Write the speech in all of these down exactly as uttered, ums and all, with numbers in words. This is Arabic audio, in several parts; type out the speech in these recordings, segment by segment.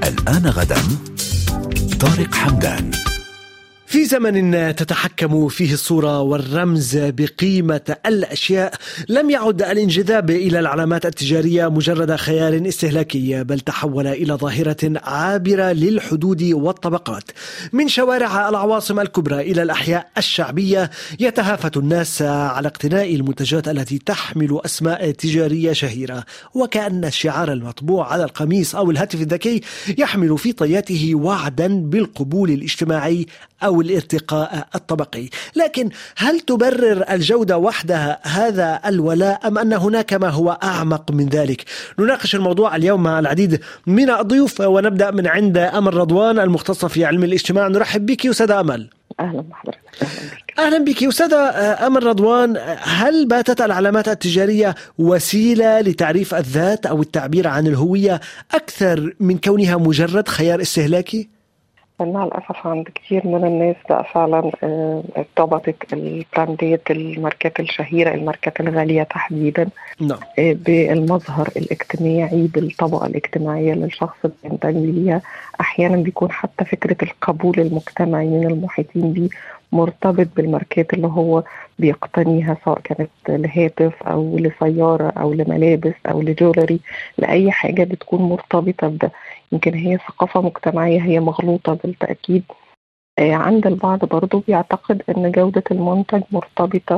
الآن غدا طارق حمدان. في زمن تتحكم فيه الصورة والرمز بقيمة الأشياء، لم يعد الانجذاب إلى العلامات التجارية مجرد خيال استهلاكي، بل تحول إلى ظاهرة عابرة للحدود والطبقات. من شوارع العواصم الكبرى إلى الأحياء الشعبية يتهافت الناس على اقتناء المنتجات التي تحمل أسماء تجارية شهيرة، وكأن الشعار المطبوع على القميص أو الهاتف الذكي يحمل في طياته وعدا بالقبول الاجتماعي أو الارتقاء الطبقي. لكن هل تبرر الجودة وحدها هذا الولاء أم أن هناك ما هو أعمق من ذلك؟ نناقش الموضوع اليوم مع العديد من الضيوف، ونبدأ من عند أمل رضوان المختصة في علم الاجتماع. نرحب بك أستاذة أمل. أهلا بحضرتك. أهلا بك. أهلا بك أستاذة أمل رضوان. هل باتت العلامات التجارية وسيلة لتعريف الذات أو التعبير عن الهوية أكثر من كونها مجرد خيار استهلاكي؟ مع الأسف عند كثير من الناس بقى فعلا ارتبطت البراندات، الماركات الشهيرة، الماركات الغالية تحديدا نعم. بالمظهر الاجتماعي، بالطبقة الاجتماعية للشخص اللي ينتمي ليها. أحيانا بيكون حتى فكرة القبول المجتمعي من المحيطين به مرتبط بالماركات اللي هو بيقتنيها، سواء كانت لهاتف أو لسيارة أو لملابس أو لجولري، لأي حاجة بتكون مرتبطة بده. يمكن هي ثقافة مجتمعية هي مغلوطة بالتأكيد. عند البعض برضو بيعتقد أن جودة المنتج مرتبطة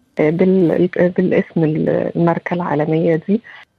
بالاسم الماركة العالمية دي.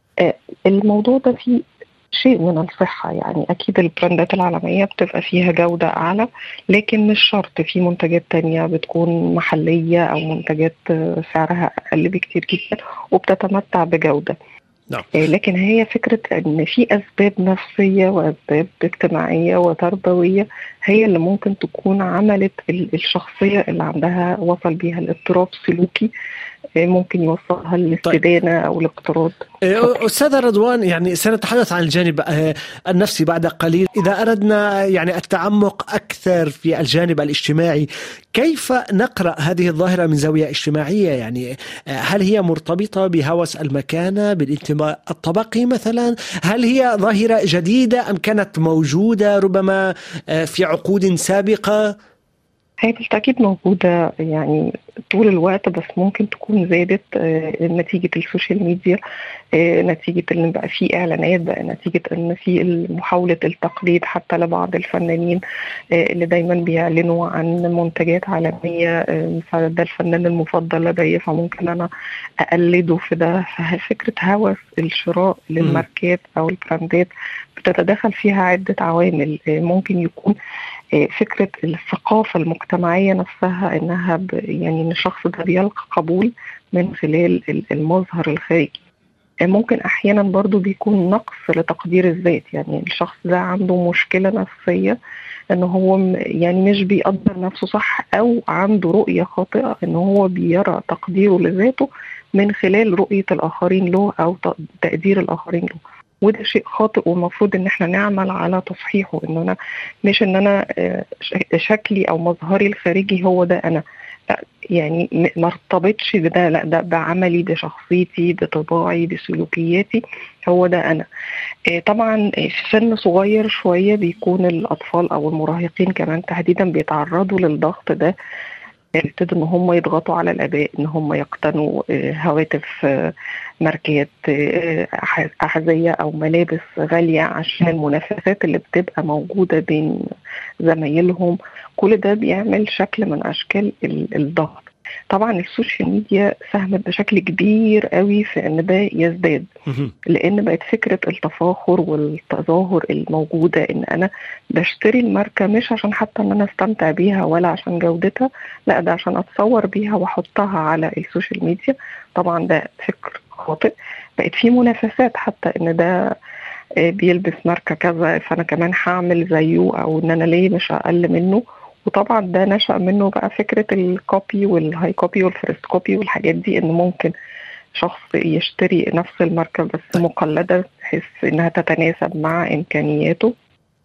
الموضوع ده فيه شيء من الصحة، يعني أكيد البراندات العالمية بتبقى فيها جودة أعلى، لكن مش شرط. في منتجات تانية بتكون محلية أو منتجات سعرها أقل بكتير جدا وبتتمتع بجودة. نعم. لكن هي فكرة أن في أسباب نفسية وأسباب اجتماعية وتربوية هي اللي ممكن تكون عملت الشخصية اللي عندها وصل بيها الاضطراب سلوكي، ممكن يوصلها للاستدانة أو الاقتراض. أستاذة رضوان، يعني سنتحدث عن الجانب النفسي بعد قليل. إذا أردنا يعني التعمق أكثر في الجانب الاجتماعي، كيف نقرأ هذه الظاهرة من زاوية اجتماعية؟ يعني هل هي مرتبطة بهوس المكانة، بالانتماء الطبقي مثلا؟ هل هي ظاهرة جديدة أم كانت موجودة ربما في عقود سابقة؟ هي بالتأكيد موجودة يعني طول الوقت، بس ممكن تكون زادت نتيجة السوشيال ميديا، نتيجة ان بقى في اعلانات، بقى نتيجة ان في محاولة التقليد حتى لبعض الفنانين اللي دايما بيعلنوا عن منتجات عالمية. ده الفنان المفضل لدي فممكن انا اقلده في ده. ففكرة هوس الشراء للماركات او البراندات بتتدخل فيها عدة عوامل. ممكن يكون فكرة الثقافة المجتمعية نفسها، انها يعني ان الشخص ده بيلقى قبول من خلال المظهر الخارجي. ممكن احيانا برضو بيكون نقص لتقدير الذات، يعني الشخص ده عنده مشكلة نفسية انه هو يعني مش بيقدر نفسه صح، او عنده رؤية خاطئة انه هو بيرى تقديره لذاته من خلال رؤية الاخرين له او تقدير الاخرين له. وده شيء خاطئ ومفروض ان احنا نعمل على تصحيحه، ان انا مش ان انا شكلي او مظهري الخارجي هو ده انا، يعني ما ارتبطش بده، لا ده بعملي، بشخصيتي، بطباعي، بسلوكياتي، هو ده انا. طبعا في سن صغير شوية بيكون الاطفال او المراهقين كمان تحديدا بيتعرضوا للضغط ده، يبتدوا ان هم يضغطوا على الاباء ان هم يقتنوا هواتف ماركات، احذيه او ملابس غاليه عشان المنافسات اللي بتبقى موجوده بين زمايلهم. كل ده بيعمل شكل من اشكال الضغط. طبعا السوشيال ميديا ساهمت بشكل كبير قوي في ان ده يزداد، لان بقت فكره التفاخر والتظاهر الموجوده ان انا بشتري الماركه مش عشان حتى ان انا استمتع بيها ولا عشان جودتها، لا ده عشان اتصور بيها واحطها على السوشيال ميديا. طبعا ده فكر خاطئ. بقت في منافسات حتى ان ده بيلبس ماركه كذا فانا كمان هعمل زيه، او ان انا ليه مش اقل منه. وطبعا ده نشأ منه بقى فكرة الكوبي والهاي كوبي والفيرست كوبي والحاجات دي، ان ممكن شخص يشتري نفس الماركة بس مقلدة بحيث انها تتناسب مع امكانياته.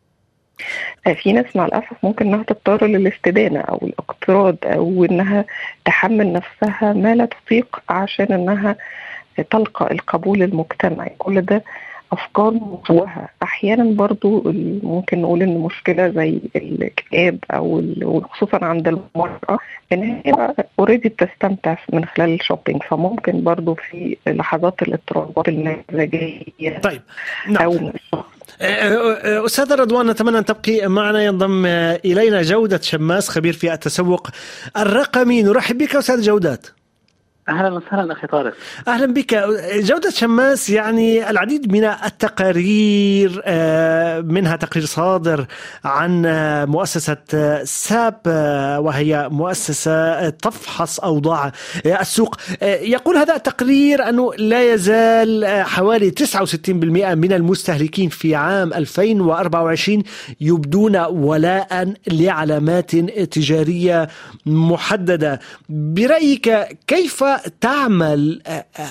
في ناس مع الأسف ممكن انها تضطر للاستدانة او الاقتراض، او انها تحمل نفسها ما لا تطيق عشان انها تلقى القبول المجتمعي. كل ده افكار موجهة. أحيانا برضو ممكن نقول إن مشكلة زي الاكتئاب أو وخصوصا عند المرأة إن هي اوريدي بتستمتع من خلال الشوبينج، فممكن برضو في لحظات الاضطرابات المزاجية. طيب نعم. أستاذ رضوان، نتمنى أن تبقي معنا. ينضم إلينا جودة شماس خبير في التسوق الرقمي. نرحب بك أستاذ جودة. أهلا وسهلا أخي طارق. أهلا بك جودة شماس. يعني العديد من التقارير، منها تقرير صادر عن مؤسسة ساب وهي مؤسسة تفحص أوضاع السوق، يقول هذا التقرير أنه لا يزال حوالي تسعة وستين بالمئة من المستهلكين في عام ألفين وأربعة وعشرين يبدون ولاء لعلامات تجارية محددة. برأيك كيف تعمل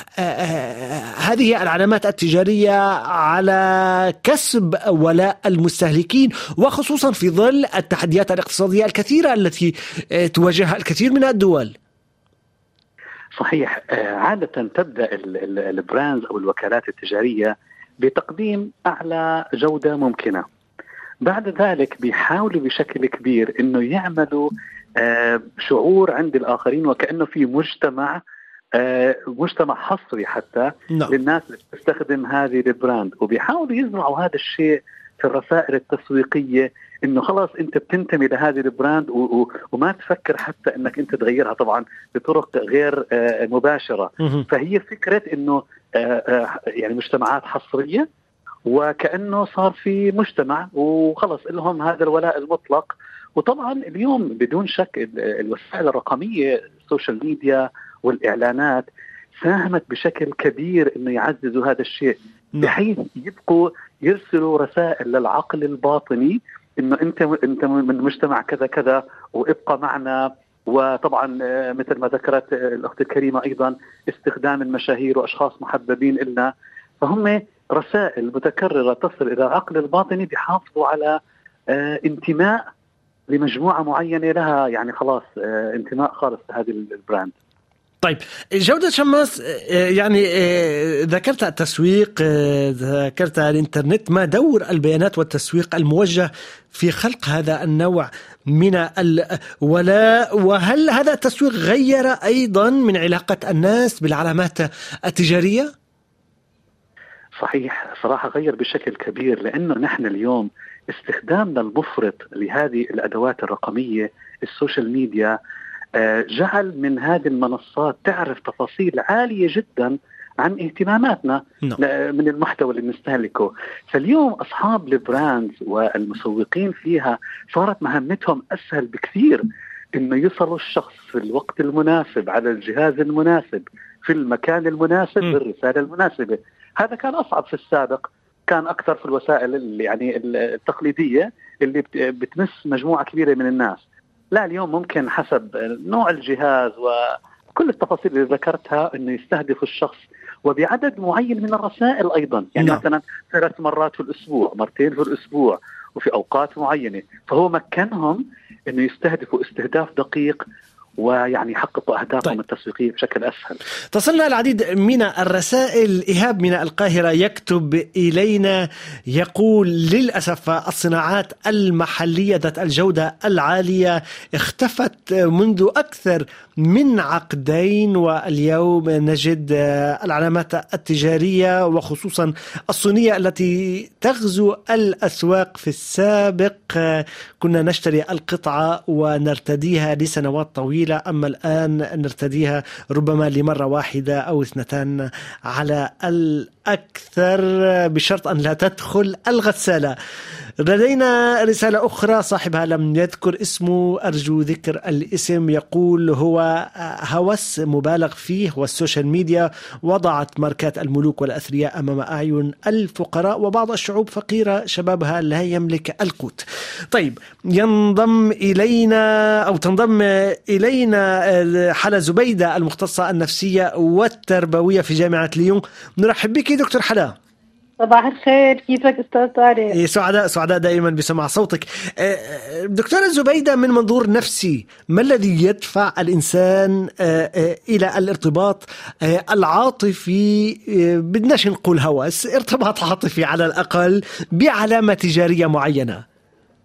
هذه العلامات التجارية على كسب ولاء المستهلكين، وخصوصا في ظل التحديات الاقتصادية الكثيرة التي تواجهها الكثير من الدول؟ صحيح. عادة تبدأ البراندز أو الوكالات التجارية بتقديم أعلى جودة ممكنة، بعد ذلك بيحاولوا بشكل كبير إنه يعملوا شعور عند الآخرين وكأنه في مجتمع مجتمع حصري حتى no. للناس اللي تستخدم هذه البراند، وبيحاولوا يزرعوا هذا الشيء في الرسائل التسويقية إنه خلاص أنت بتنتمي لهذه البراند و- و- وما تفكر حتى إنك أنت تغيرها، طبعا بطرق غير مباشرة. mm-hmm. فهي فكرة إنه يعني مجتمعات حصرية وكأنه صار في مجتمع وخلص لهم هذا الولاء المطلق. وطبعا اليوم بدون شك الوسائل الرقمية السوشيال ميديا والإعلانات ساهمت بشكل كبير إنه يعززوا هذا الشيء، بحيث يبقوا يرسلوا رسائل للعقل الباطني إنه أنت أنت من مجتمع كذا كذا وابقى معنا. وطبعا مثل ما ذكرت الأخت الكريمة أيضا استخدام المشاهير وأشخاص محببين إلنا، فهم رسائل متكررة تصل إلى العقل الباطني بيحافظوا على انتماء لمجموعة معينة لها، يعني خلاص انتماء خالص لهذه البراند. طيب جودة شماس، يعني ذكرت التسويق، ذكرت الإنترنت، ما دور البيانات والتسويق الموجه في خلق هذا النوع من الولاء؟ وهل هذا التسويق غير أيضا من علاقة الناس بالعلامات التجارية؟ صحيح، صراحة غير بشكل كبير، لأنه نحن اليوم استخدامنا المفرط لهذه الأدوات الرقمية السوشيال ميديا جعل من هذه المنصات تعرف تفاصيل عالية جدا عن اهتماماتنا no. من المحتوى اللي نستهلكه. فاليوم أصحاب البراندز والمسوقين فيها صارت مهمتهم أسهل بكثير إنه يصلوا الشخص في الوقت المناسب على الجهاز المناسب في المكان المناسب mm. بالرسالة المناسبة. هذا كان أصعب في السابق، كان أكثر في الوسائل اللي يعني التقليدية اللي بتمس مجموعة كبيرة من الناس. لا، اليوم ممكن حسب نوع الجهاز وكل التفاصيل اللي ذكرتها إنه يستهدف الشخص وبعدد معين من الرسائل أيضا، يعني نعم. مثلا ثلاث مرات في الأسبوع، مرتين في الأسبوع، وفي أوقات معينة، فهو مكنهم إنه يستهدفوا استهداف دقيق ويعني يحققوا أهدافهم طيب. التسويقية بشكل أسهل. تصلنا العديد من الرسائل. إيهاب من القاهرة يكتب إلينا يقول: للأسف الصناعات المحلية ذات الجودة العالية اختفت منذ أكثر من عقدين، واليوم نجد العلامات التجارية وخصوصا الصينية التي تغزو الأسواق. في السابق كنا نشتري القطعة ونرتديها لسنوات طويلة، أما الآن نرتديها ربما لمرة واحدة أو اثنتان على الأكثر، بشرط أن لا تدخل الغسالة. لدينا رسالة أخرى صاحبها لم يذكر اسمه، أرجو ذكر الاسم، يقول: هو هوس مبالغ فيه، والسوشيال ميديا وضعت ماركات الملوك والأثرياء أمام أعين الفقراء، وبعض الشعوب فقيرة شبابها لا يملك القوت. طيب، ينضم إلينا أو تنضم إلينا حلا زبيدة المختصة النفسية والتربوية في جامعة ليون. نرحب بك دكتور حلا. صباح الخير، كيفك أستاذ طارق؟ سعداء سعداء دائما بسمع صوتك. دكتورة زبيدة، من منظور نفسي ما الذي يدفع الإنسان إلى الارتباط العاطفي، بدناش نقول هوس، ارتباط عاطفي على الأقل بعلامة تجارية معينة؟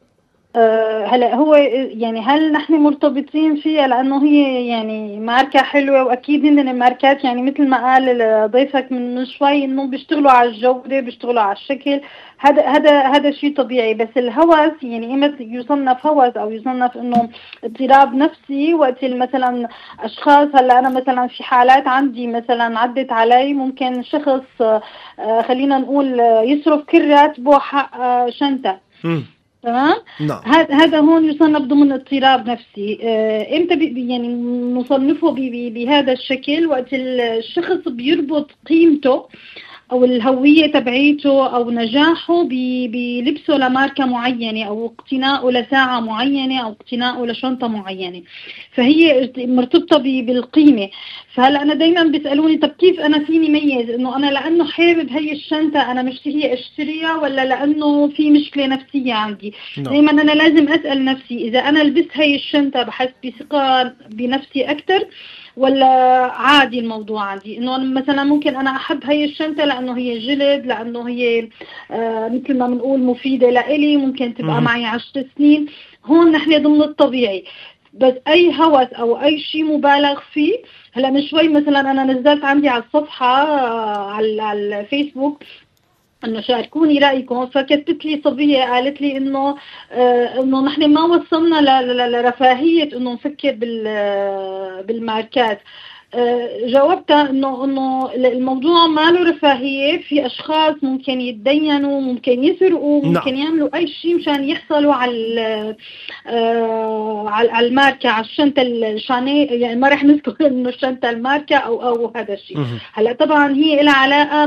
أه هلا هو يعني هل نحن مرتبطين فيها لأنه هي يعني ماركة حلوة، وأكيد إن الماركات يعني مثل ما قال ضيفك من شوي إنه بيشتغلوا على الجودة، بيشتغلوا على الشكل، هذا هذا هذا شيء طبيعي. بس الهوس يعني إمتى يصنف هوس أو يصنف إنه اضطراب نفسي؟ وقت مثلا أشخاص، هلا أنا مثلا في حالات عندي مثلا عدت علي ممكن شخص أه خلينا نقول يصرف كل راتبه حق أه شنطة، تمام. نعم. هذا هون يصنف ضمن اضطراب نفسي. آه، امتى بي يعني نصنفه بي بي بهذا الشكل؟ وقت الشخص بيربط قيمته او الهوية تبعيته او نجاحه بلبسه لماركة معينة، او اقتناءه لساعة معينة، او اقتناءه لشنطة معينة، فهي مرتبطة بالقيمة. فهلا انا دايما بيسالوني طب كيف انا فيني ميز انه انا لانه حابب هي الشنطة انا مشتهي اشتريها، ولا لانه في مشكلة نفسية عندي؟ no. دايما انا لازم اسال نفسي اذا انا لبست هي الشنطة بحس بثقة بنفسي اكتر، ولا عادي الموضوع عندي انه مثلا ممكن انا احب هي الشنطة لانه هي جلد، لانه هي آه مثل ما بنقول مفيدة لإلي، ممكن تبقى م- معي عشر سنين. هون نحن ضمن الطبيعي. بس اي هوس او اي شيء مبالغ فيه، هلا من شوي مثلا انا نزلت عندي على الصفحة آه على الفيسبوك انه شاركوني رايكم، فكتبت لي صبيه قالت لي انه آه انه نحن ما وصلنا لرفاهيه انه نفكر بالماركات. آه جاوبتها انه انه الموضوع ما له رفاهيه، في اشخاص ممكن يتدينوا، ممكن يسرقوا، ممكن يعملوا اي شيء مشان يحصلوا على آه على الماركه، على الشنطه الشاني، يعني ما رح نذكر انه الشنطه الماركه او او هذا الشيء. هلا طبعا هي لها علاقه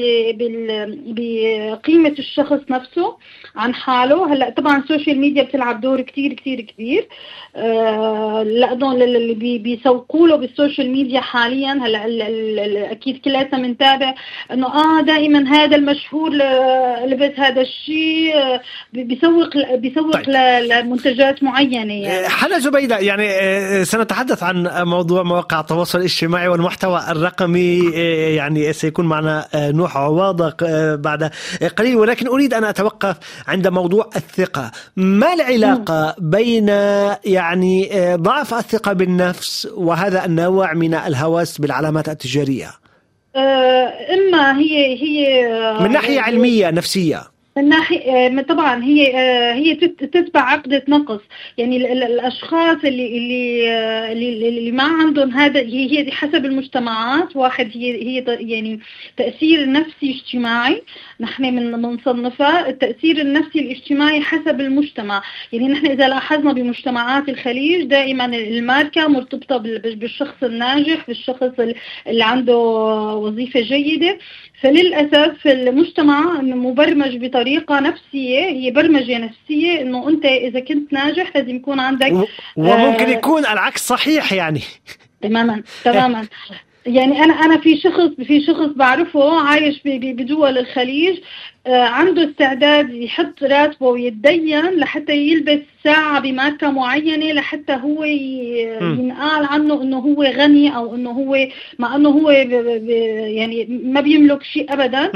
بقيمه الشخص نفسه عن حاله. هلا طبعا السوشيال ميديا بتلعب دور كتير كتير كبير. آه لانه اللي بي بيسوقوا له بالسوشيال ميديا حاليا، هلا اكيد كلنا بنتابع انه اه دائما هذا المشهور لبس هذا الشيء، بيسوق بيسوق طيب. لمنتجات معينه. يعني حلا زبيدة، يعني سنتحدث عن موضوع مواقع التواصل الاجتماعي والمحتوى الرقمي، يعني سيكون معنا نوح عواضة بعد قليل، ولكن اريد ان اتوقف عند موضوع الثقة. ما العلاقة م. بين يعني ضعف الثقة بالنفس وهذا النوع من الهوس بالعلامات التجارية؟ إما هي هي من ناحية علمية نفسية، من ناحية طبعا هي هي تتبع عقدة نقص. يعني الأشخاص اللي اللي اللي ما عندهم هذا، هي حسب المجتمعات. واحد هي هي يعني تأثير نفسي اجتماعي، نحن من منصنفة التأثير النفسي الاجتماعي حسب المجتمع. يعني نحن إذا لاحظنا بمجتمعات الخليج دائما الماركة مرتبطة بالشخص الناجح، بالشخص اللي عنده وظيفة جيدة. فللأسف المجتمع مبرمج بطريقة نفسية، هي برمجة نفسية إنه أنت إذا كنت ناجح لازم يكون عندك و... وممكن آه يكون العكس صحيح. يعني تماما تماما. يعني أنا أنا في شخص في شخص بعرفه عايش بدول الخليج، عنده استعداد يحط راتبه ويتدين لحتى يلبس ساعة بماركة معينة، لحتى هو ينقال عنه انه هو غني، او انه هو مع انه هو يعني ما بيملك شيء ابدا.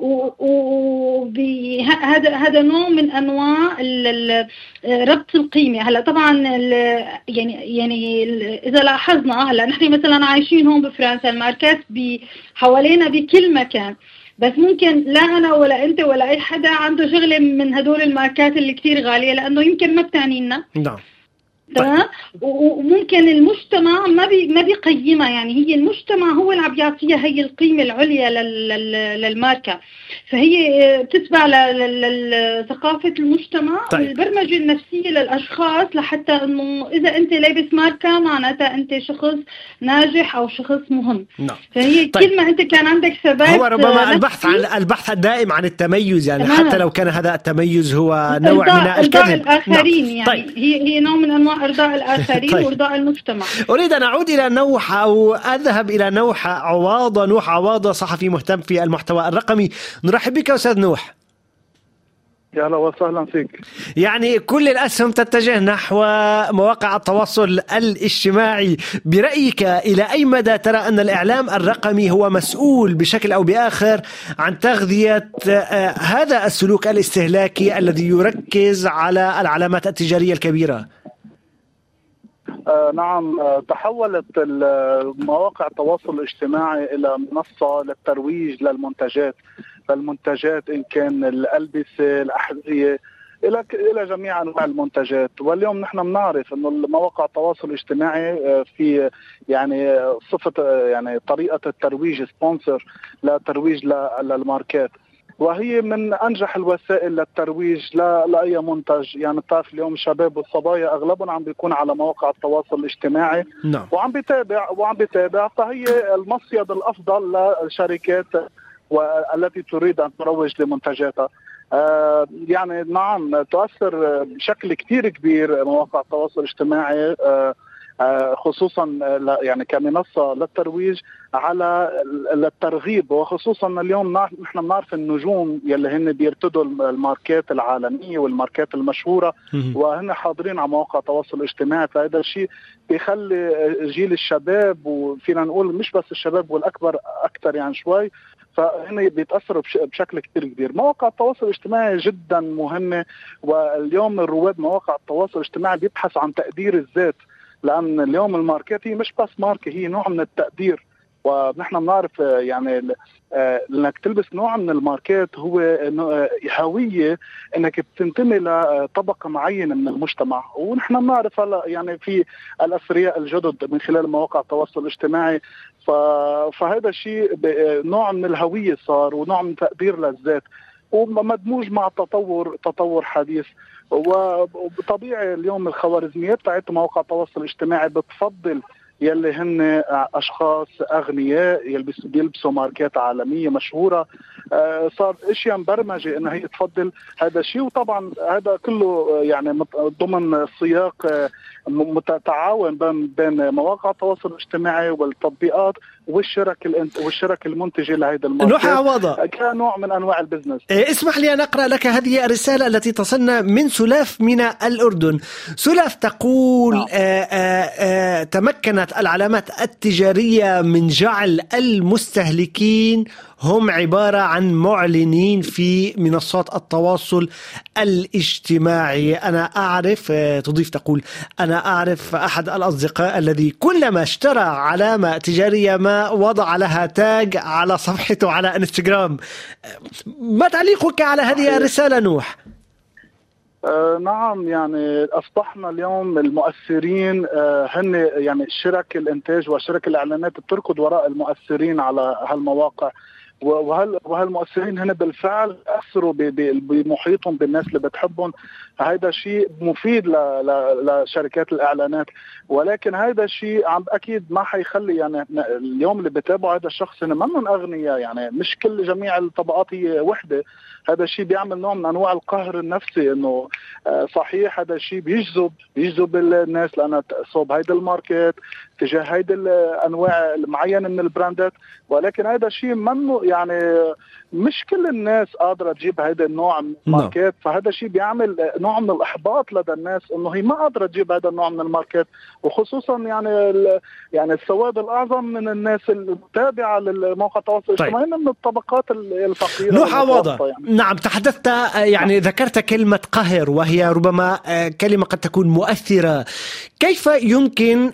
وهذا هذا نوع من انواع ربط القيمة. هلا طبعا يعني يعني اذا لاحظنا، هلا نحن مثلا عايشين هون بفرنسا، الماركات حوالينا بكل مكان، بس ممكن لا أنا ولا أنت ولا أي حدا عنده شغلة من هدول الماركات اللي كتير غالية، لأنه يمكن ما بتعنينا. نعم. تمام. وممكن المجتمع ما بي ما بيقيمها، يعني هي المجتمع هو اللي عم يعطيها هي القيمة العليا للماركة، فهي بتتبع لثقافة المجتمع. طيب. والبرمجة النفسية للأشخاص لحتى إنه إذا أنت لابس ماركة معناتها أنت شخص ناجح أو شخص مهم. نعم. فهي طيب. كل ما أنت كان عندك ثبات، هو ربما البحث عن البحث الدائم عن التميز، يعني تمام. حتى لو كان هذا التميز هو نوع من الكذب الآخرين. نعم. يعني طيب. هي هي نوع من أنواع المجتمع، إرضاء الآخرين طيب. وإرضاء المجتمع. أريد أن أعود إلى نوح أو أذهب إلى نوح عواضة. نوح عواضة صحفي مهتم في المحتوى الرقمي. نرحب بك أستاذ نوح. يا هلا وسهلا فيك. يعني كل الأسهم تتجه نحو مواقع التواصل الاجتماعي، برأيك إلى أي مدى ترى أن الإعلام الرقمي هو مسؤول بشكل أو بآخر عن تغذية هذا السلوك الاستهلاكي الذي يركز على العلامات التجارية الكبيرة؟ آه نعم، آه تحولت مواقع التواصل الاجتماعي إلى منصة للترويج للمنتجات للمنتجات إن كان الألبسة، الأحذية، إلى إلى جميع أنواع المنتجات. واليوم نحن بنعرف إنه مواقع التواصل الاجتماعي في يعني صفة يعني طريقة الترويج سبونسر لترويج للماركات، وهي من أنجح الوسائل للترويج لأي منتج. يعني بتعرف اليوم الشباب والصبايا أغلبهم عم بيكون على مواقع التواصل الاجتماعي نعم. وعم بيتابع وعم بيتابع فهي المصيد الأفضل للشركات والتي تريد أن تروج لمنتجاتها. آه يعني نعم تؤثر بشكل كتير كبير مواقع التواصل الاجتماعي آه آه خصوصا يعني كمنصة للترويج على الترغيب، وخصوصا اليوم نحن بنعرف النجوم يلي هن بيرتدوا الماركات العالمية والماركات المشهورة وهن حاضرين على مواقع التواصل الاجتماعي. فهذا الشيء بيخلي جيل الشباب، وفينا نقول مش بس الشباب والأكبر أكثر يعني شوي، فهنا بيتأثروا بشكل كتير كبير. مواقع التواصل الاجتماعي جدا مهمة، واليوم الرواد مواقع التواصل الاجتماعي بيبحث عن تقدير الذات، لأن اليوم الماركات هي مش بس ماركة، هي نوع من التقدير. ونحن بنعرف يعني انك تلبس نوع من الماركات هو هوية، انك بتنتمي لطبقة معينة من المجتمع. ونحن بنعرف هلا يعني في الأثرياء الجدد من خلال مواقع التواصل الاجتماعي، فهذا الشيء نوع من الهوية صار ونوع من تقدير للذات، ومدموج مع تطور تطور حديث. وبطبيعي اليوم الخوارزميات تاعت مواقع التواصل الاجتماعي بتفضل يلي هن اشخاص اغنياء يلبسوا بيلبسوا ماركات عالميه مشهوره. آه صار اشياء مبرمجه انها هي تفضل هذا الشيء، وطبعا هذا كله يعني ضمن سياق متعاون بين بين مواقع التواصل الاجتماعي والتطبيقات والشرك والشرك المنتجه لهذا الماركات كنوع من انواع البزنس. اسمح لي ان اقرا لك هذه الرساله التي تصلنا من سلاف من الاردن. سلاف تقول آه آه آه تمكنت العلامات التجاريه من جعل المستهلكين هم عبارة عن معلنين في منصات التواصل الاجتماعي. أنا أعرف، تضيف تقول أنا أعرف أحد الأصدقاء الذي كلما اشترى علامة تجارية ما وضع لها تاج على صفحته على انستغرام. ما تعليقك على هذه الرسالة نوح؟ آه نعم، يعني أصبحنا اليوم المؤثرين آه هن يعني شرك الإنتاج وشرك الإعلانات بتركض وراء المؤثرين على هالمواقع، وهل وهالمؤثرين هنا بالفعل أثروا بمحيطهم بالناس اللي بتحبهم. هذا شيء مفيد لشركات الإعلانات، ولكن هذا الشيء عم أكيد ما حيخلي يعني اليوم اللي بتابعوا هذا الشخص هنا منهم أغنياء، يعني مش كل جميع الطبقات هي وحدة. هذا الشيء بيعمل نوع من أنواع القهر النفسي، إنه صحيح هذا الشيء بيجذب بيجذب الناس لأنها صوب هيدا الماركت تجاه هيدا الأنواع المعينة من البراندات، ولكن هذا الشيء منه يعني مش كل الناس قادرة تجيب هيدا النوع من الماركات. فهذا الشيء بيعمل نوع من الإحباط لدى الناس إنه هي ما قادرة تجيب هذا النوع من الماركات، وخصوصا يعني يعني السواد الأعظم من الناس المتابعة للمواقع التواصل الاجتماعي من الطبقات الفقيرة. نوح عواضة، يعني. نعم، تحدثت يعني ذكرت كلمة قهر، وهي ربما كلمة قد تكون مؤثرة. كيف يمكن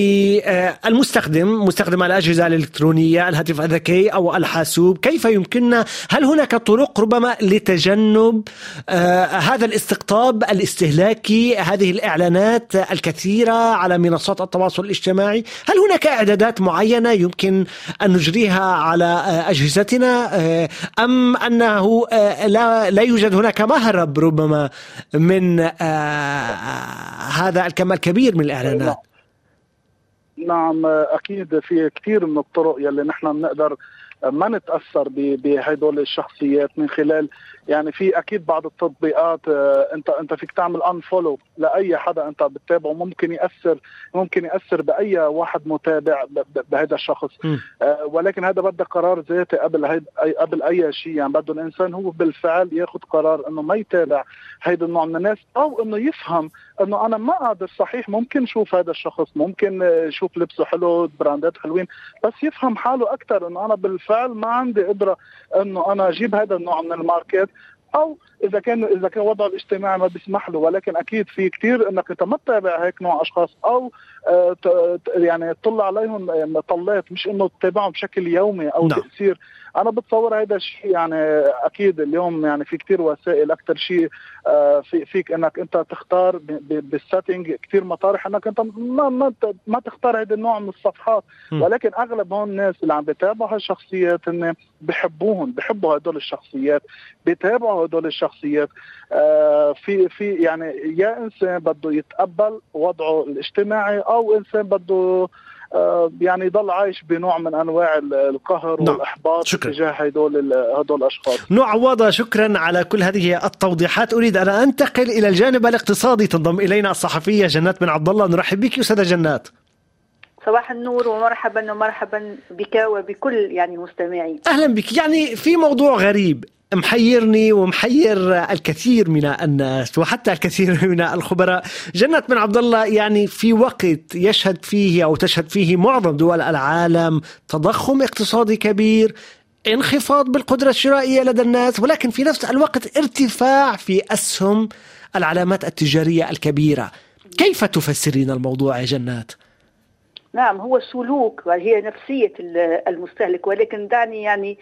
للمستخدم مستخدم الأجهزة الإلكترونية، الهاتف الذكي أو الحاسوب، كيف يمكننا، هل هناك طرق ربما لتجنب آه هذا الاستقطاب الاستهلاكي، هذه الإعلانات الكثيرة على منصات التواصل الاجتماعي؟ هل هناك إعدادات معينة يمكن أن نجريها على آه أجهزتنا، آه أم أنه آه لا, لا يوجد هناك مهرب ربما من آه هذا الكم الكبير من الإعلانات؟ نعم، أكيد في كثير من الطرق يلي نحن بنقدر ما نتأثر بهدول الشخصيات من خلال يعني في أكيد بعض التطبيقات أنت أنت فيك تعمل unfollow لأي حدا أنت بتتابعه، ممكن يأثر ممكن يأثر بأي واحد متابع بهذا الشخص. م. ولكن هذا بده قرار ذاتي قبل هيد قبل أي شيء، يعني بده الإنسان هو بالفعل ياخد قرار إنه ما يتابع هيدا النوع من الناس، أو إنه يفهم إنه أنا ما قادر. صحيح ممكن شوف هذا الشخص، ممكن شوف لبسه حلو، براندات حلوين، بس يفهم حاله أكتر إنه أنا بالفعل ما عندي قدرة إنه أنا أجيب هذا النوع من الماركات، أو إذا كان إذا كان وضعه الاجتماعي ما بيسمح له. ولكن أكيد في كتير إنك أنت ما تتابع هيك نوع أشخاص، أو آه يعني تطلع عليهم طلات، مش إنه تتابعهم بشكل يومي أو نعم. تأثير. أنا بتصور هذا الشيء يعني أكيد اليوم يعني في كتير وسائل. أكتر شيء آه في فيك إنك أنت تختار بالسيتنج كتير مطارح إنك أنت ما ما ما تختار هذا النوع من الصفحات. م. ولكن أغلب هون الناس اللي عم بيتابعوا هالشخصيات إن بيحبوهم، بيحبوا هدول الشخصيات، بيتابعوا هدول الشخصيات. آه في في يعني يا إنسان بده يتقبل وضعه الاجتماعي، أو إنسان بده آه يعني يضل عايش بنوع من أنواع القهر. نعم. والإحباط تجاه هدول هدول الأشخاص. نوع عوضة، شكرا على كل هذه التوضيحات. أريد أن أنتقل إلى الجانب الاقتصادي. تنضم إلينا الصحفية جنات بن عبد الله. نرحب بك أستاذة جنات. صباح النور ومرحبا ومرحبا بك وبكل يعني مستمعين. أهلا بك. يعني في موضوع غريب محيرني ومحير الكثير من الناس وحتى الكثير من الخبراء. جنات بن عبد الله، يعني في وقت يشهد فيه أو تشهد فيه معظم دول العالم تضخم اقتصادي كبير، انخفاض بالقدرة الشرائية لدى الناس، ولكن في نفس الوقت ارتفاع في أسهم العلامات التجارية الكبيرة، كيف تفسرين الموضوع يا جنات؟ نعم، هو سلوك وهي نفسية المستهلك. ولكن دعني يعني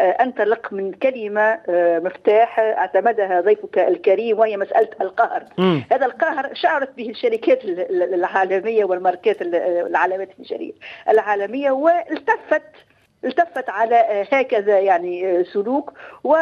أنطلق من كلمة مفتاح اعتمدها ضيفك الكريم، وهي مسألة القهر. م. هذا القهر شعرت به الشركات العالمية والماركات العلامات التجارية العالمية، والتفت التفت على هكذا يعني سلوك،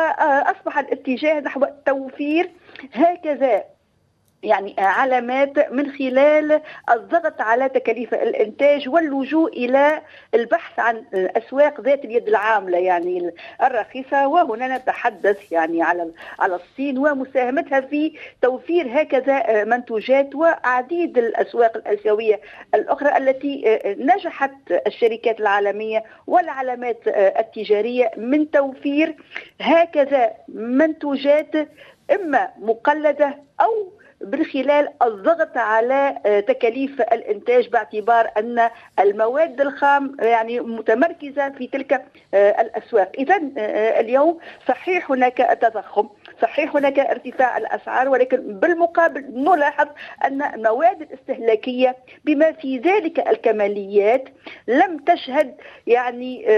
وأصبح الاتجاه نحو توفير هكذا يعني علامات من خلال الضغط على تكاليف الإنتاج واللجوء إلى البحث عن أسواق ذات اليد العاملة يعني الرخيصة. وهنا نتحدث يعني على على الصين ومساهمتها في توفير هكذا منتوجات، وعديد الأسواق الآسيوية الأخرى التي نجحت الشركات العالمية والعلامات التجارية من توفير هكذا منتوجات إما مقلدة أو من خلال الضغط على تكاليف الإنتاج، باعتبار أن المواد الخام يعني متمركزة في تلك الأسواق. إذن اليوم صحيح هناك تضخم، صحيح هناك ارتفاع الأسعار، ولكن بالمقابل نلاحظ أن المواد الاستهلاكية بما في ذلك الكماليات لم تشهد يعني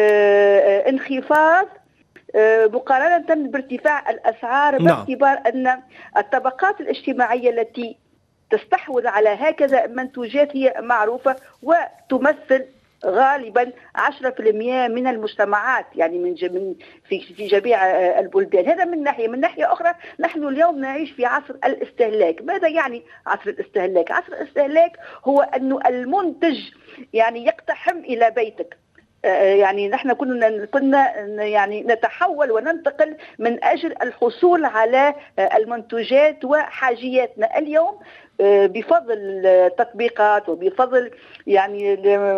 انخفاض مقارنة بارتفاع الأسعار، باعتبار أن الطبقات الاجتماعية التي تستحوذ على هكذا منتوجات هي معروفة وتمثل غالبا عشرة بالمئة من المجتمعات يعني من في في جميع البلدان. هذا من ناحية. من ناحية أخرى نحن اليوم نعيش في عصر الاستهلاك. ماذا يعني عصر الاستهلاك؟ عصر الاستهلاك هو أن المنتج يعني يقتحم إلى بيتك. يعني نحن كنا كنا يعني نتحول وننتقل من أجل الحصول على المنتوجات وحاجياتنا. اليوم بفضل التطبيقات وبفضل يعني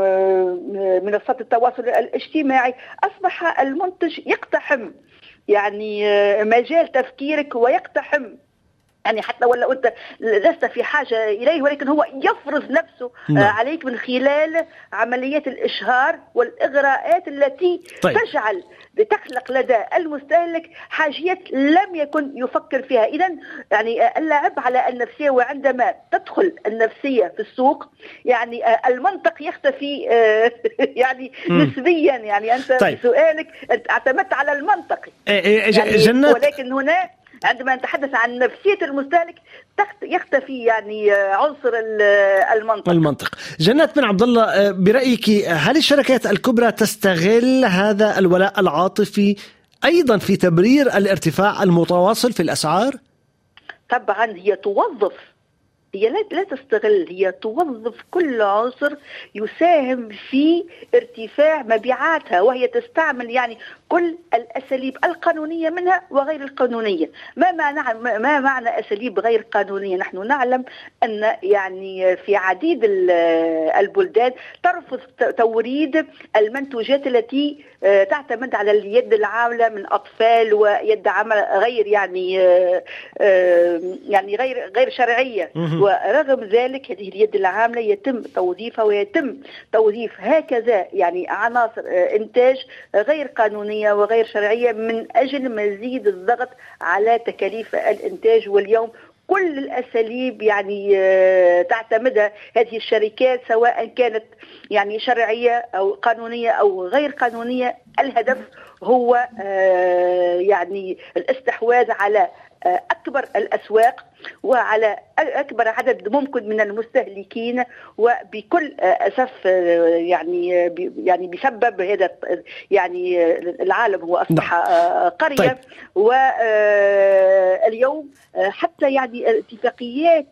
منصات التواصل الاجتماعي أصبح المنتج يقتحم يعني مجال تفكيرك ويقتحم يعني حتى ولا أنت لست في حاجة إليه، ولكن هو يفرض نفسه نعم. عليك من خلال عمليات الإشهار والإغراءات التي طيب. تجعل تخلق لدى المستهلك حاجيات لم يكن يفكر فيها. إذن يعني اللعب على النفسية، وعندما تدخل النفسية في السوق يعني المنطق يختفي يعني م. نسبيا. يعني أنت طيب. سؤالك اعتمدت على المنطق يعني جنات. ولكن هنا عندما نتحدث عن نفسية المستهلك يختفي يعني عنصر المنطق. المنطق. جنات بن عبد الله، برأيك هل الشركات الكبرى تستغل هذا الولاء العاطفي أيضا في تبرير الارتفاع المتواصل في الأسعار؟ طبعا هي توظف هي لا, لا تستغل، هي توظف كل عنصر يساهم في ارتفاع مبيعاتها، وهي تستعمل يعني كل الأساليب القانونية منها وغير القانونية. ما معنى ما معنى أساليب غير قانونية؟ نحن نعلم أن يعني في عديد البلدان ترفض توريد المنتوجات التي تعتمد على اليد العاملة من أطفال ويد عمل غير يعني يعني غير غير شرعية، ورغم ذلك هذه اليد العاملة يتم توظيفها ويتم توظيف هكذا يعني عناصر إنتاج غير قانونية وغير شرعية من أجل مزيد الضغط على تكاليف الإنتاج. واليوم كل الأساليب يعني تعتمدها هذه الشركات سواء كانت يعني شرعية أو قانونية أو غير قانونية، الهدف هو يعني الاستحواذ على أكبر الأسواق وعلى أكبر عدد ممكن من المستهلكين، وبكل أسف يعني يعني بسبب هذا يعني العالم هو أصبح قرية. طيب. واليوم حتى يعني الاتفاقيات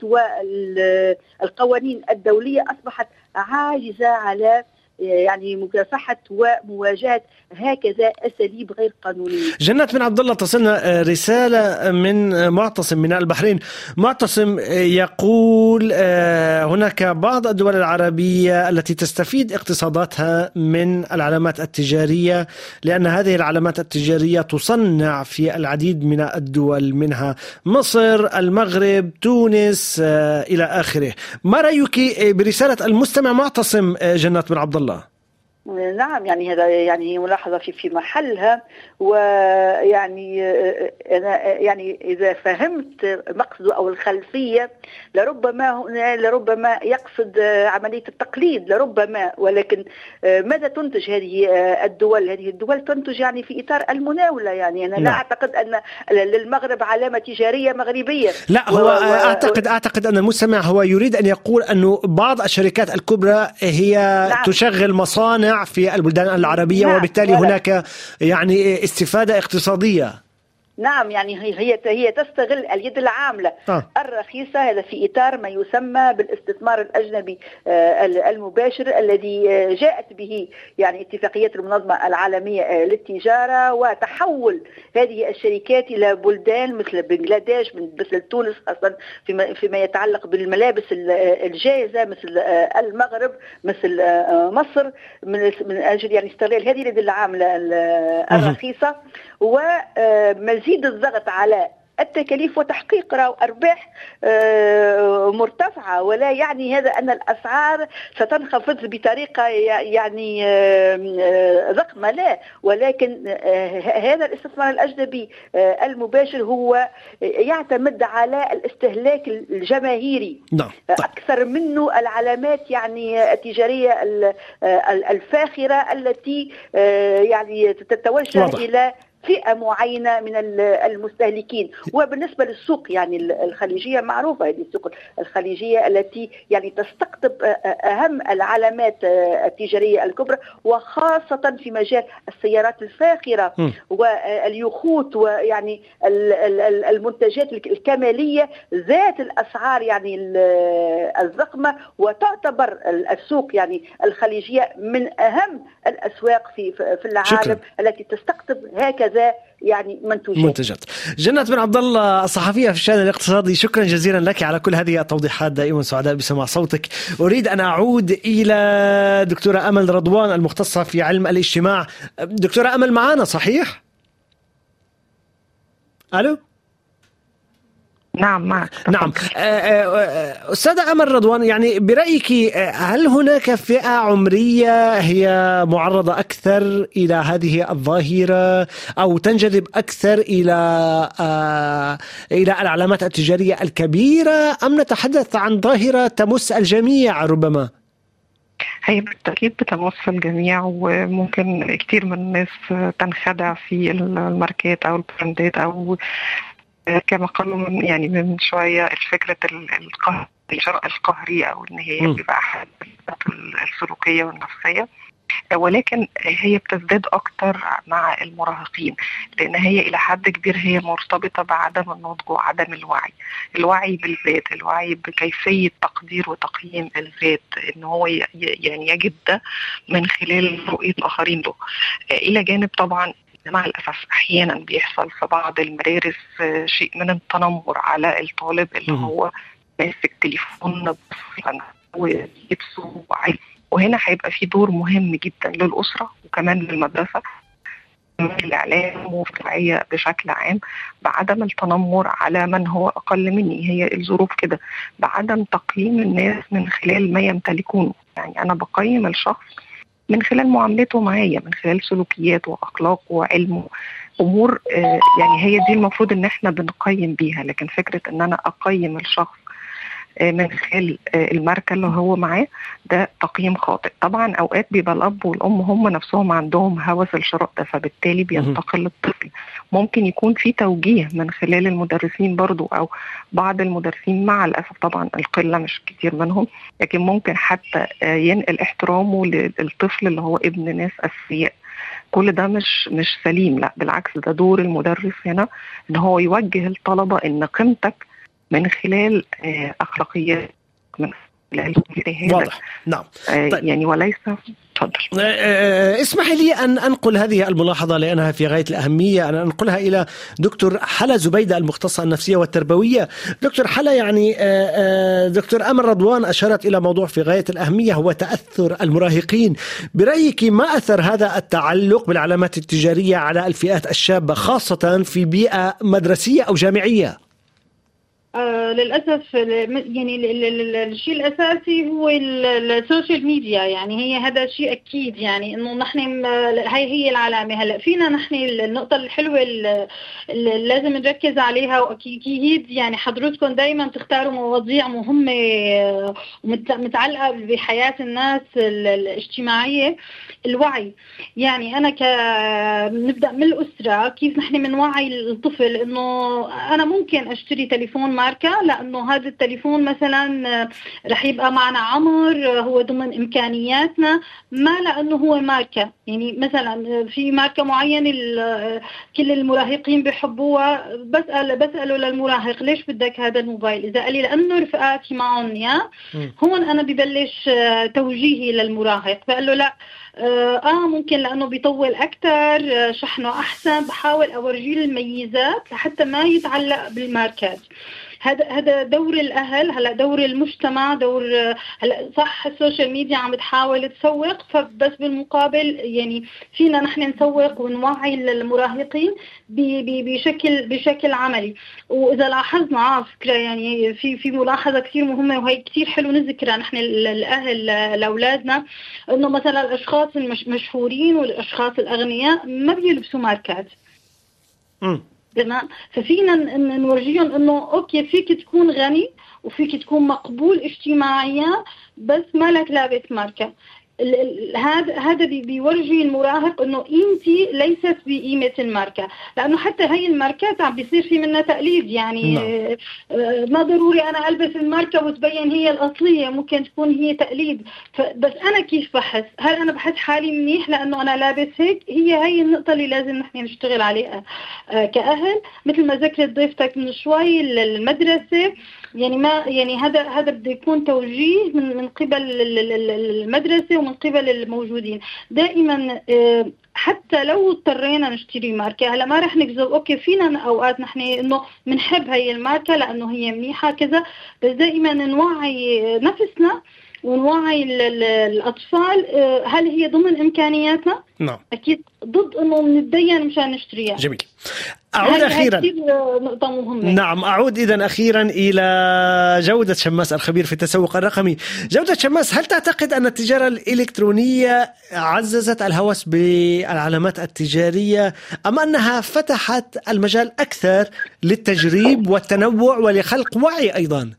والقوانين الدولية أصبحت عاجزة على يعني مكافحة ومواجهة هكذا أساليب غير قانونية. جنات بن عبد الله، تصلنا رسالة من معتصم من البحرين. معتصم يقول هناك بعض الدول العربية التي تستفيد اقتصاداتها من العلامات التجارية، لأن هذه العلامات التجارية تصنع في العديد من الدول، منها مصر، المغرب، تونس إلى آخره. ما رأيك برسالة المستمع معتصم جنات بن عبد الله؟ نعم، يعني هذا يعني ملاحظة في في محلها. ويعني أنا يعني إذا فهمت مقصده أو الخلفية لربما لربما يقصد عملية التقليد لربما، ولكن ماذا تنتج هذه الدول؟ هذه الدول تنتج يعني في إطار المناولة. يعني أنا لا, لا أعتقد أن للمغرب علامة تجارية مغربية. لا، هو و... أعتقد أعتقد أن المستمع هو يريد أن يقول أنه بعض الشركات الكبرى هي نعم. تشغل مصانع في البلدان العربية، نعم. وبالتالي ولا. هناك يعني استفادة اقتصادية. نعم، يعني هي هي تستغل اليد العاملة آه. الرخيصة، هذا في إطار ما يسمى بالاستثمار الأجنبي المباشر الذي جاءت به يعني اتفاقية المنظمة العالمية للتجارة، وتحول هذه الشركات إلى بلدان مثل بنغلاديش، مثل تونس، أصلا فيما, فيما يتعلق بالملابس الجاهزة، مثل المغرب، مثل مصر، من أجل يعني استغلال هذه اليد العاملة الرخيصة ومزيد الضغط على التكاليف وتحقيق أرباح مرتفعة. ولا يعني هذا أن الأسعار ستنخفض بطريقة يعني ضخمة، لا، ولكن هذا الاستثمار الأجنبي المباشر هو يعتمد على الاستهلاك الجماهيري أكثر منه العلامات يعني التجارية الفاخرة التي يعني تتوجه واضح. إلى فئة معينة من المستهلكين. وبالنسبة للسوق يعني الخليجية معروفة، هذه السوق الخليجية التي يعني تستقطب أهم العلامات التجارية الكبرى، وخاصة في مجال السيارات الفاخرة م. واليخوت ويعني المنتجات الكمالية ذات الأسعار يعني الضخمة. وتعتبر السوق يعني الخليجية من أهم الأسواق في في العالم شكرا. التي تستقطب هكذا يعني منتوجات. منتجات. جنات بن عبد الله الصحفية في الشأن الاقتصادي، شكرا جزيلا لك على كل هذه التوضيحات، دائما سعداء بسماع صوتك. أريد أن أعود إلى دكتورة أمل رضوان المختصة في علم الاجتماع. دكتورة أمل معانا صحيح؟ ألو؟ نعم معك. نعم. أستاذة أمل رضوان، يعني برأيك هل هناك فئة عمرية هي معرضة أكثر إلى هذه الظاهرة أو تنجذب أكثر إلى إلى العلامات التجارية الكبيرة، أم نتحدث عن ظاهرة تمس الجميع ربما؟ هي بالتأكيد بتمس الجميع، وممكن كتير من الناس تنخدع في الماركات أو البراندات أو كما قالوا من يعني من شوية الفكرة القهر القهري أو إن هي بيبقى أحد السلوكية والنفسية. ولكن هي بتزداد أكتر مع المراهقين، لأن هي إلى حد كبير هي مرتبطة بعدم النضج وعدم الوعي، الوعي بالذات، الوعي بكيفية تقدير وتقييم الذات، إن هو يعني يجد ده من خلال رؤية الآخرين له، إلى جانب طبعا مع الأسف أحيانا بيحصل في بعض المدارس شيء من التنمر على الطالب اللي هو ماسك تليفون ولبسه وعي. وهنا هيبقى في دور مهم جدا للأسرة وكمان للمدرسة، الإعلام والتوعية بشكل عام بعدم التنمر على من هو أقل مني. هي الظروف كده، بعدم تقييم الناس من خلال ما يمتلكونه. يعني أنا بقيم الشخص من خلال معاملته معايا، من خلال سلوكياته وأخلاقه وعلمه، أمور آه يعني هي دي المفروض إن احنا بنقيم بيها. لكن فكرة إن أنا أقيم الشخص من خلال الماركة اللي هو معاه، ده تقييم خاطئ. طبعا أوقات بيبقى الأب والأم هم نفسهم عندهم هوس الشراء ده، فبالتالي بينتقل الطفل. ممكن يكون في توجيه من خلال المدرسين برضو أو بعض المدرسين، مع الأسف طبعا القلة مش كتير منهم، لكن ممكن حتى ينقل احترامه للطفل اللي هو ابن ناس أسفياء. كل ده مش مش سليم، لا بالعكس، ده دور المدرس هنا إن هو يوجه الطلبة إن قيمتك من خلال أخلاقيات، من خلال واضح. نعم. طيب. يعني وليس تفضل. اسمح لي أن أنقل هذه الملاحظة لأنها في غاية الأهمية، أن أنقلها إلى دكتور حلا زبيدة المختصة النفسية والتربوية. دكتور حلا، يعني دكتور أمل رضوان أشارت إلى موضوع في غاية الأهمية هو تأثر المراهقين. برأيك ما أثر هذا التعلق بالعلامات التجارية على الفئات الشابة خاصة في بيئة مدرسية أو جامعية؟ آه للأسف يعني الشيء الأساسي هو السوشيال ميديا. يعني هي هذا شيء أكيد، يعني إنه نحن هاي هي العلامة. هلأ فينا نحن النقطة الحلوة اللي لازم نركز عليها، وأكيد يعني حضرتكم دايما تختاروا مواضيع مهمة ومتعلقة بحياة الناس الاجتماعية. الوعي، يعني أنا ك نبدأ من الأسرة، كيف نحن منوعي الطفل إنه أنا ممكن أشتري تليفون ماركة لأنه هذا التليفون مثلا رح يبقى معنا عمر، هو ضمن إمكانياتنا، ما لأنه هو ماركة. يعني مثلا في ماركة معينة كل المراهقين بيحبوها، بسأل بسأله للمراهق ليش بدك هذا الموبايل؟ إذا قال لي لأنه رفقاتي معهم يا هون أنا ببلش توجيهي للمراهق، بقول له لا آه ممكن لأنه بيطول أكتر، شحنه أحسن، بحاول أورجيه الميزات لحتى ما يتعلق بالماركات. هذا هذا دور الأهل. هلا دور المجتمع، دور هلا صح السوشيال ميديا عم بتحاول تسوق، فبس بالمقابل يعني فينا نحن نسوق ونوعي المراهقين بشكل بشكل عملي. وإذا لاحظنا على فكرة يعني في في ملاحظة كثير مهمة وهي كثير حلو نذكرها نحن الأهل لأولادنا، إنه مثلا الأشخاص المشهورين والأشخاص الأغنياء ما بيلبسوا ماركات. امم تمام. ففينا نورجيهم انه اوكي فيك تكون غني وفيك تكون مقبول اجتماعيا بس مالك لابس ماركة. هذا هذا بيورجي المراهق انه قيمتي ليست بقيمه الماركه، لانه حتى هي الماركات عم بيصير في منها تقليد. يعني no. ما ضروري انا البس الماركه وتبين هي الاصليه، ممكن تكون هي تقليد. بس انا كيف بحس؟ هل انا بحس حالي منيح لانه انا لابس هيك؟ هي هي النقطه اللي لازم نحن نشتغل عليها كاهل. مثل ما ذكرت ضيفتك من شوي، المدرسه يعني ما يعني هذا هذا بده يكون توجيه من من قبل المدرسه ومن قبل الموجودين دائما. حتى لو اضطرينا نشتري ماركه، هلا ما رح نكذب، اوكي فينا اوقات نحن انه بنحب هي الماركه لانه هي منيحه كذا، بس دائما نوعي نفسنا ونوعي الأطفال هل هي ضمن إمكانياتنا؟ نعم. أكيد ضد إنه نتدين مشان نشتريها. جميل. أعود أخيرا. نقطة مهمة. نعم، أعود إذن أخيرا إلى جودة شماس الخبير في التسوق الرقمي. جودة شماس، هل تعتقد أن التجارة الإلكترونية عززت الهوس بالعلامات التجارية أم أنها فتحت المجال أكثر للتجريب والتنوع ولخلق وعي أيضا؟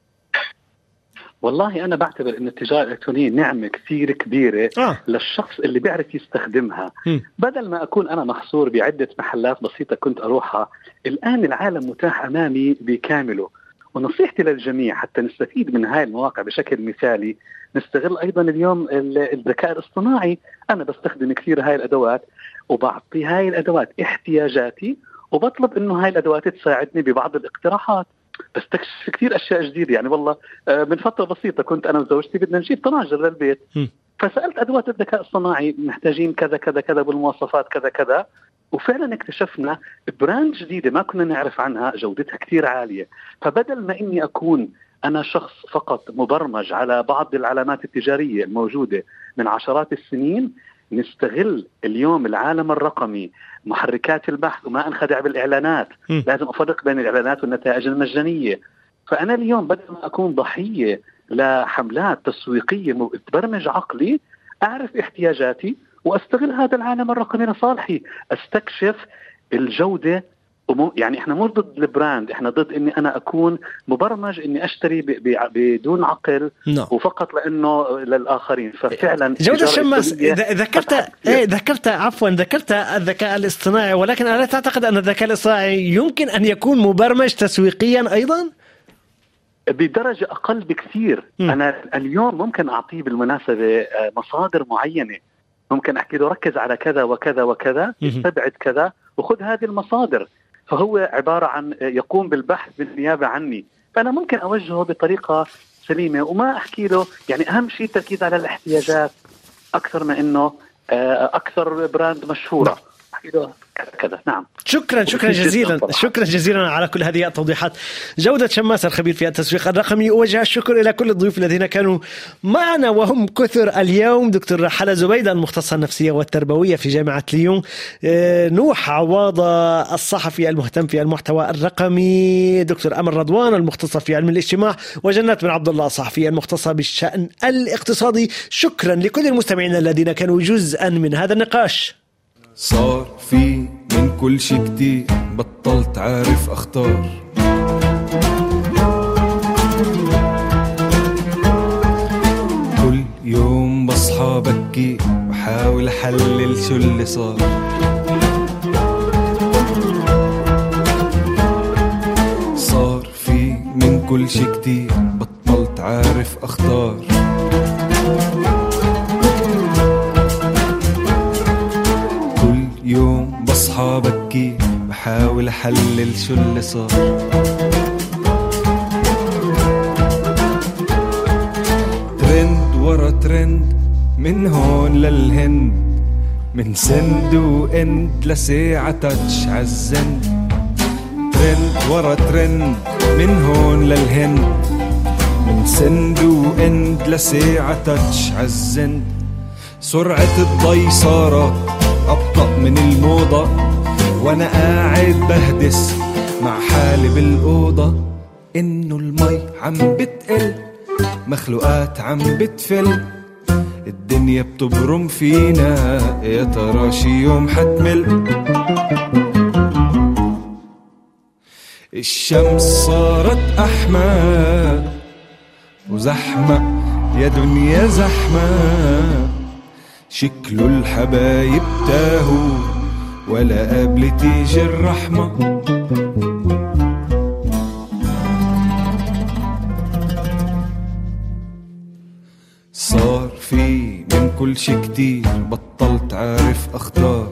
والله أنا بعتبر أن التجارة الإلكترونية نعمة كثير كبيرة آه. للشخص اللي بيعرف يستخدمها. م. بدل ما أكون أنا محصور بعدة محلات بسيطة كنت أروحها، الآن العالم متاح أمامي بكامله، ونصيحتي للجميع حتى نستفيد من هاي المواقع بشكل مثالي، نستغل أيضا اليوم الذكاء الاصطناعي. أنا بستخدم كثير هاي الأدوات وبعطي هاي الأدوات احتياجاتي، وبطلب إنه هاي الأدوات تساعدني ببعض الاقتراحات. بستكشف كثير أشياء جديدة. يعني والله من فترة بسيطة كنت أنا وزوجتي بدنا نجيب طناجر للبيت، م. فسألت أدوات الذكاء الصناعي محتاجين كذا كذا كذا بالمواصفات كذا كذا، وفعلا اكتشفنا براند جديدة ما كنا نعرف عنها جودتها كثير عالية. فبدل ما إني أكون أنا شخص فقط مبرمج على بعض العلامات التجارية الموجودة من عشرات السنين، نستغل اليوم العالم الرقمي، محركات البحث، وما أنخدع بالإعلانات. م. لازم أفرق بين الإعلانات والنتائج المجانية. فأنا اليوم بدل ما أكون ضحية لحملات تسويقية تبرمج عقلي، أعرف احتياجاتي وأستغل هذا العالم الرقمي لصالحي، أستكشف الجودة. يعني إحنا مو ضد البراند، إحنا ضد إني أنا أكون مبرمج إني أشتري ب ب بدون عقل no. وفقط لأنه للآخرين. ففعلا جودة شماس ذكرت إيه ذكرت عفوا ذكرت الذكاء الاصطناعي، ولكن ألا تعتقد أن الذكاء الاصطناعي يمكن أن يكون مبرمج تسويقيا أيضا؟ بدرجة أقل بكثير. م. أنا اليوم ممكن أعطيه بالمناسبة مصادر معينة، ممكن أحكي له ركز على كذا وكذا وكذا، استبعد كذا وخذ هذه المصادر. فهو عبارة عن يقوم بالبحث بالنيابة عني. فأنا ممكن أوجهه بطريقة سليمة وما أحكي له. يعني أهم شيء التركيز على الاحتياجات أكثر ما إنه أكثر براند مشهورة. أحكي له كذا. نعم. شكرا شكرا جزيلا شكرا جزيلا على كل هذه التوضيحات. جودة شماس الخبير في التسويق الرقمي. وجه الشكر إلى كل الضيوف الذين كانوا معنا وهم كثر اليوم. دكتور حلا زبيدة المختصة النفسية والتربوية في جامعة ليون، نوح عواضة الصحفي المهتم في المحتوى الرقمي، دكتور أمل رضوان المختصة في علم الاجتماع، وجنات بن عبد الله الصحفية المختصة بالشأن الاقتصادي. شكرا لكل المستمعين الذين كانوا جزءا من هذا النقاش. صار في من كل شي كتير، بطلت عارف اختار. كل يوم بصحى بكي بحاول احلل شو اللي صار. صار في من كل شي كتير، بطلت عارف اختار. يوم بصحى بكي بحاول أحلل شو اللي صار. ترند ورا ترند من هون للهند، من سند واند لساعة تاتش عالزند. ترند ورا ترند من هون للهند، من سند واند لساعة تاتش عالزند. سرعة الضي صارت أبطأ من الموضة، وأنا قاعد بهدس مع حالي بالأوضة. إنه المي عم بتقل، مخلوقات عم بتفل، الدنيا بتبرم فينا، يا ترى شي يوم حتمل. الشمس صارت أحمر وزحمة، يا دنيا زحمة. شكله الحبايب تاهوا ولا قبل تيجي الرحمة. صار في من كل شي كتير، بطلت عارف اختار.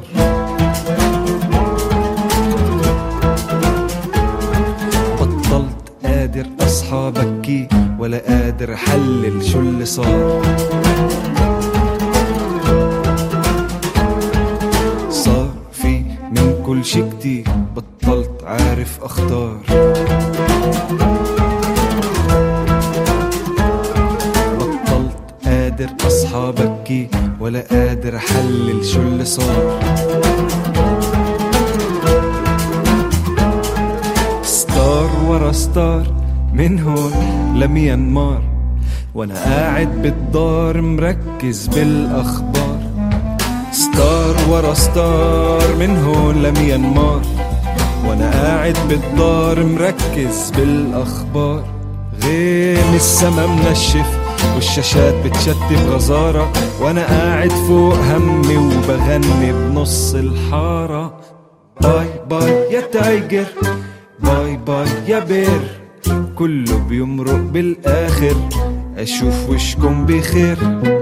بطلت قادر اصحى بكي ولا قادر احلل شو اللي صار. كل شي كتير، بطلت عارف اختار. بطلت قادر اصحى بكي ولا قادر احلل شو اللي صار. ستار ورا ستار من هون لميانمار، وانا قاعد بالدار مركز بالاخبار. ستار ورا ستار من هون لميانمار، وانا قاعد بالدار مركز بالاخبار. غيم السما منشف والشاشات بتشتت غزارة، وانا قاعد فوق همي وبغني بنص الحارة. باي باي يا تايجر، باي باي يا بير، كله بيمرق بالآخر، أشوف وشكم بخير.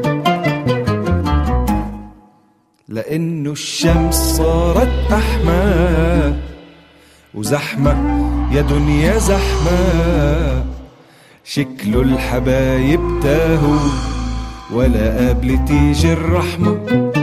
لأنه الشمس صارت أحمى وزحمة يا دنيا زحمة، شكله الحبايب تاهوا ولا قبل تيجي الرحمة.